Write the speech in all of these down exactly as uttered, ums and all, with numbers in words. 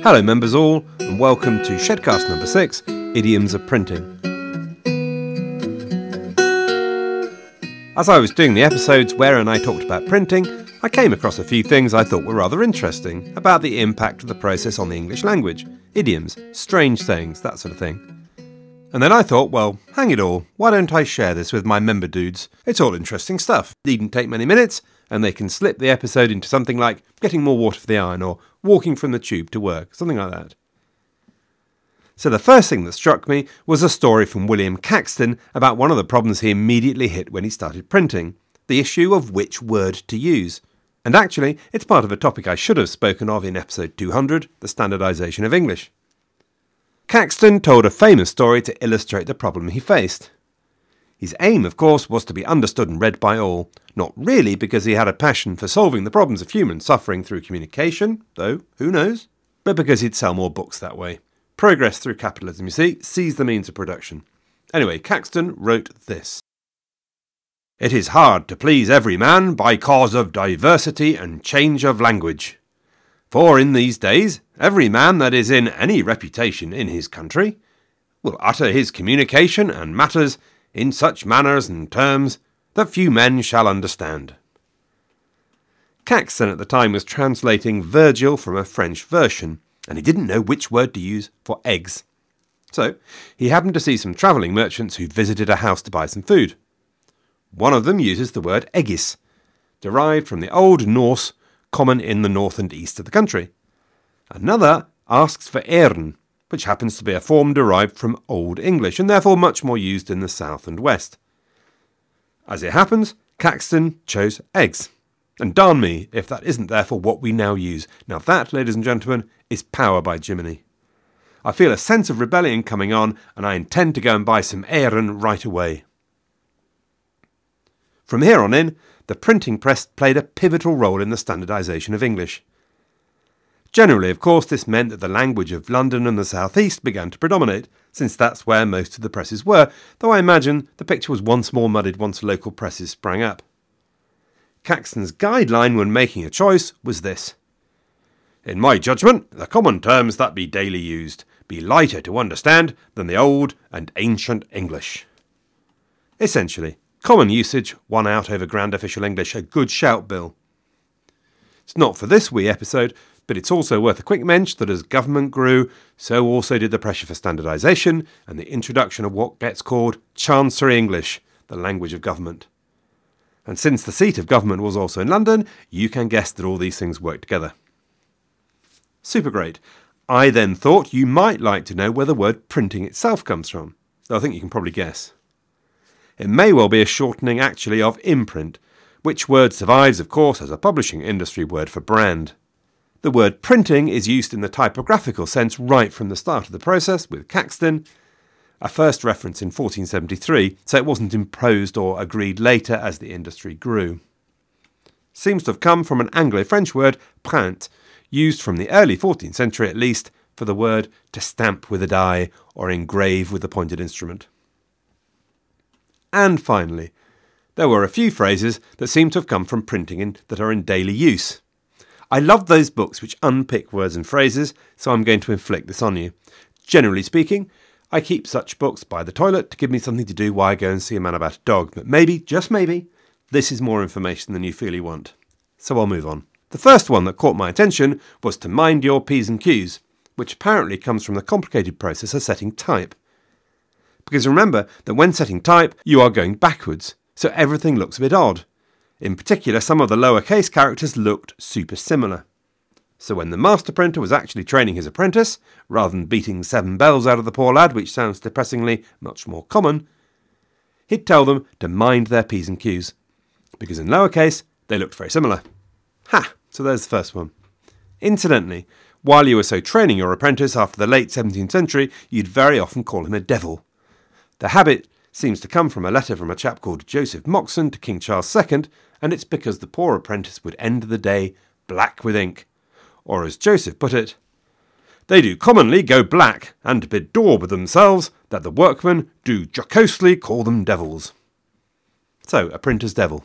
Hello members all, and welcome to Shedcast number six, Idioms of Printing. As I was doing the episodes wherein I talked about printing, I came across a few things I thought were rather interesting about the impact of the process on the English language, idioms, strange sayings, that sort of thing. And then I thought, well, hang it all, why don't I share this with my member dudes? It's all interesting stuff. It needn't take many minutes, and they can slip the episode into something like getting more water for the iron or walking from the tube to work, something like that. So the first thing that struck me was a story from William Caxton about one of the problems he immediately hit when he started printing, the issue of which word to use. And actually, it's part of a topic I should have spoken of in episode two hundred, the standardisation of English. Caxton told a famous story to illustrate the problem he faced. His aim, of course, was to be understood and read by all, not really because he had a passion for solving the problems of human suffering through communication, though, who knows, but because he'd sell more books that way. Progress through capitalism, you see, sees the means of production. Anyway, Caxton wrote this. It is hard to please every man by cause of diversity and change of language. For in these days, every man that is in any reputation in his country will utter his communication and matters in such manners and terms that few men shall understand. Caxton at the time was translating Virgil from a French version, and he didn't know which word to use for eggs. So he happened to see some travelling merchants who'd visited a house to buy some food. One of them uses the word eggis, derived from the Old Norse common in the north and east of the country. Another asks for ern, which happens to be a form derived from Old English and therefore much more used in the south and west. As it happens, Caxton chose eggs. And darn me if that isn't therefore what we now use. Now that, ladies and gentlemen, is power by Jiminy. I feel a sense of rebellion coming on, and I intend to go and buy some Aaron right away. From here on in, the printing press played a pivotal role in the standardisation of English. Generally, of course, this meant that the language of London and the South East began to predominate, since that's where most of the presses were, though I imagine the picture was once more muddied once local presses sprang up. Caxton's guideline when making a choice was this. In my judgment, the common terms that be daily used be lighter to understand than the old and ancient English. Essentially, common usage won out over grand official English, a good shout, Bill. It's not for this wee episode, but it's also worth a quick mention that as government grew, so also did the pressure for standardisation and the introduction of what gets called Chancery English, the language of government. And since the seat of government was also in London, you can guess that all these things work together. Super great. I then thought you might like to know where the word printing itself comes from, though I think you can probably guess. It may well be a shortening actually of imprint, which word survives, of course, as a publishing industry word for brand. The word printing is used in the typographical sense right from the start of the process with Caxton, a first reference in fourteen seventy-three, so it wasn't imposed or agreed later as the industry grew. Seems to have come from an Anglo-French word, print, used from the early fourteenth century at least for the word to stamp with a die or engrave with a pointed instrument. And finally, there were a few phrases that seem to have come from printing in, that are in daily use. I love those books which unpick words and phrases, so I'm going to inflict this on you. Generally speaking, I keep such books by the toilet to give me something to do while I go and see a man about a dog, but maybe, just maybe, this is more information than you feel you want. So I'll move on. The first one that caught my attention was to mind your P's and Q's, which apparently comes from the complicated process of setting type. Because remember that when setting type, you are going backwards, so everything looks a bit odd. In particular, some of the lowercase characters looked super similar. So when the master printer was actually training his apprentice, rather than beating seven bells out of the poor lad, which sounds depressingly much more common, he'd tell them to mind their P's and Q's, because in lowercase, they looked very similar. Ha! So there's the first one. Incidentally, while you were so training your apprentice after the late seventeenth century, you'd very often call him a devil. The habit seems to come from a letter from a chap called Joseph Moxon to King Charles the Second, and it's because the poor apprentice would end the day black with ink. Or as Joseph put it, they do commonly go black and bedaub themselves that the workmen do jocosely call them devils. So, a printer's devil.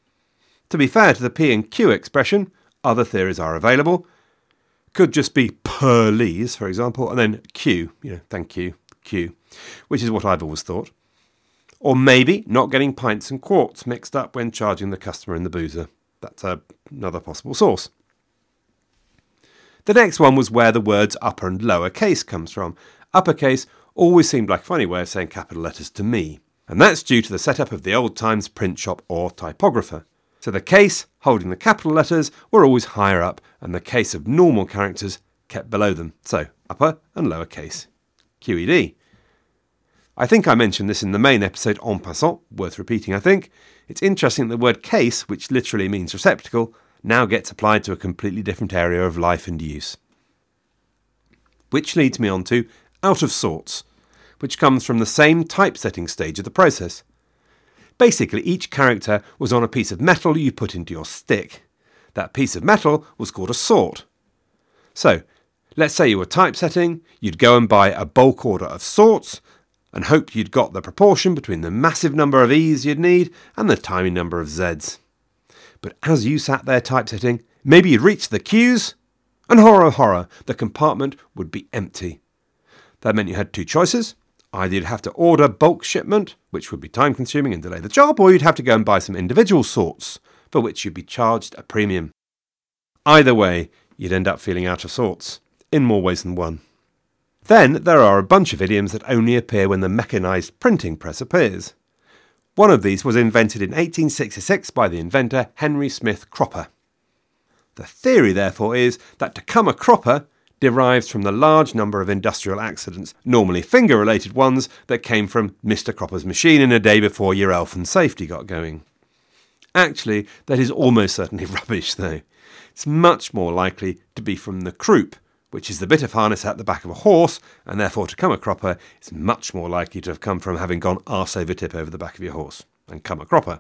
To be fair to the P and Q expression, other theories are available. Could just be P Hurleys, for example, and then Q, you know, thank you, Q, which is what I've always thought. Or maybe not getting pints and quarts mixed up when charging the customer in the boozer. That's a, another possible source. The next one was where the words upper and lower case comes from. Uppercase always seemed like a funny way of saying capital letters to me, and that's due to the setup of the old times print shop or typographer. So the case holding the capital letters were always higher up, and the case of normal characters kept below them. So upper and lower case. Q E D. I think I mentioned this in the main episode en passant, worth repeating I think. It's interesting that the word case, which literally means receptacle, now gets applied to a completely different area of life and use. Which leads me on to out of sorts, which comes from the same typesetting stage of the process. Basically, each character was on a piece of metal you put into your stick. That piece of metal was called a sort. So, let's say you were typesetting, you'd go and buy a bulk order of sorts, and hope you'd got the proportion between the massive number of E's you'd need and the tiny number of Z's. But as you sat there typesetting, maybe you'd reach the Q's, and horror, horror, the compartment would be empty. That meant you had two choices. Either you'd have to order bulk shipment, which would be time consuming and delay the job, or you'd have to go and buy some individual sorts, for which you'd be charged a premium. Either way, you'd end up feeling out of sorts, in more ways than one. Then there are a bunch of idioms that only appear when the mechanised printing press appears. One of these was invented in eighteen sixty-six by the inventor Henry Smith Cropper. The theory, therefore, is that to come a cropper derives from the large number of industrial accidents, normally finger-related ones, that came from Mister Cropper's machine in a day before your health and safety got going. Actually, that is almost certainly rubbish, though. It's much more likely to be from the croup, which is the bit of harness at the back of a horse, and therefore to come a cropper is much more likely to have come from having gone arse over tip over the back of your horse, and come a cropper.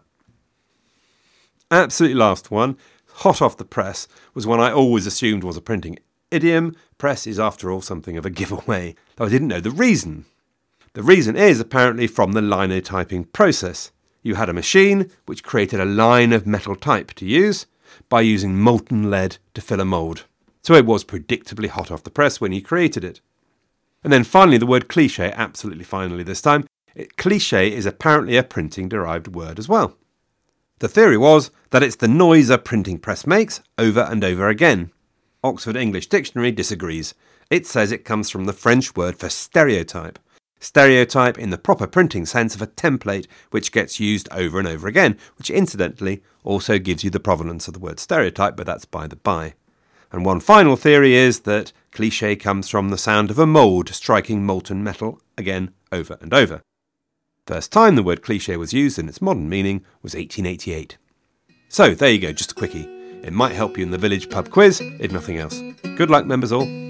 Absolutely last one, hot off the press, was one I always assumed was a printing idiom. Press is after all something of a giveaway, though I didn't know the reason. The reason is apparently from the linotyping process. You had a machine which created a line of metal type to use by using molten lead to fill a mould. So it was predictably hot off the press when you created it. And then finally the word cliché, absolutely finally this time. It, cliché is apparently a printing-derived word as well. The theory was that it's the noise a printing press makes over and over again. Oxford English Dictionary disagrees. It says it comes from the French word for stereotype. Stereotype in the proper printing sense of a template which gets used over and over again, which incidentally also gives you the provenance of the word stereotype, but that's by the by. And one final theory is that cliché comes from the sound of a mould striking molten metal again over and over. First time the word cliché was used in its modern meaning was eighteen eighty-eight. So there you go, just a quickie. It might help you in the village pub quiz, if nothing else. Good luck, members all.